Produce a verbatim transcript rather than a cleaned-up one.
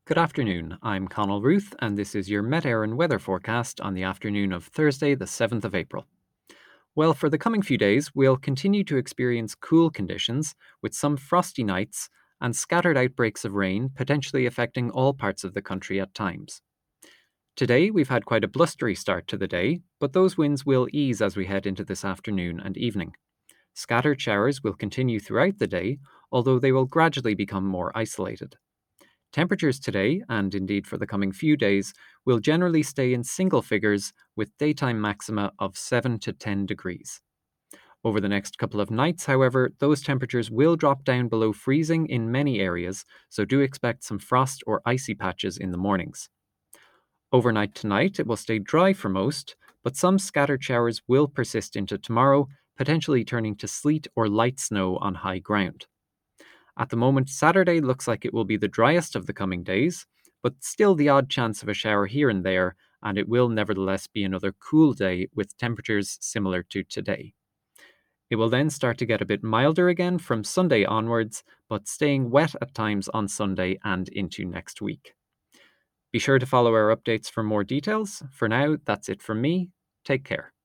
Good afternoon. I'm Connell Ruth, and this is your Met Éireann weather forecast on the afternoon of Thursday, the seventh of April. Well, for the coming few days, we'll continue to experience cool conditions with some frosty nights and scattered outbreaks of rain, potentially affecting all parts of the country at times. Today, we've had quite a blustery start to the day, but those winds will ease as we head into this afternoon and evening. Scattered showers will continue throughout the day, although they will gradually become more isolated. Temperatures today, and indeed for the coming few days, will generally stay in single figures with daytime maxima of seven to ten degrees. Over the next couple of nights, however, those temperatures will drop down below freezing in many areas, so do expect some frost or icy patches in the mornings. Overnight tonight, it will stay dry for most, but some scattered showers will persist into tomorrow, potentially turning to sleet or light snow on high ground. At the moment, Saturday looks like it will be the driest of the coming days, but still the odd chance of a shower here and there, and it will nevertheless be another cool day with temperatures similar to today. It will then start to get a bit milder again from Sunday onwards, but staying wet at times on Sunday and into next week. Be sure to follow our updates for more details. For now, that's it from me. Take care.